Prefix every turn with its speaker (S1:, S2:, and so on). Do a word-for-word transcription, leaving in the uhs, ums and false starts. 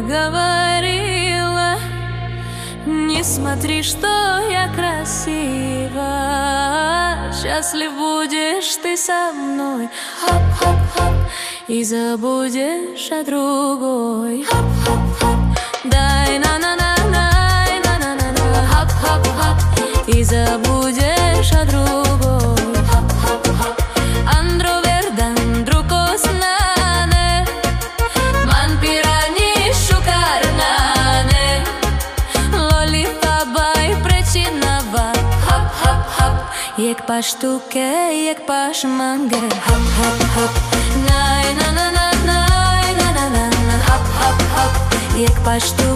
S1: говорила: не смотри, что я красива, счастлив будешь ты со мной. Хоп-хоп-хоп, и забудешь о другой. Хоп-хоп-хоп, дай на-на-на-най, на-на-на-на. Хоп-хоп-хоп, и забудешь о другой. Хоп-хоп-хоп, андро вердан друкос нане, ман пирани шукарнане, лоли фабай пречинава. Хоп-хоп-хоп, ек паштуке, ек пашманге. Хоп-хоп-хоп, най на-на-на-най, на-на-на-на. Хоп-хоп-хоп, ек паштуке.